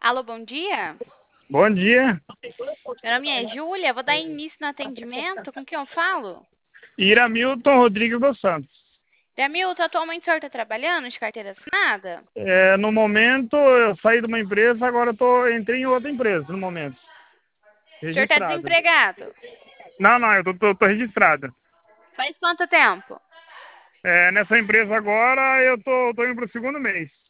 Alô, bom dia. Bom dia. Meu nome é Júlia, vou dar início no atendimento. Com quem eu falo? Iramilton Rodrigues dos Santos. Jamilton, atualmente o senhor está trabalhando de carteira assinada? No momento, eu saí de uma empresa, agora entrei em outra empresa, no momento. O senhor está Registrada. desempregado? Não, eu tô registrada. Faz quanto tempo? Nessa empresa agora, eu tô indo pro segundo mês.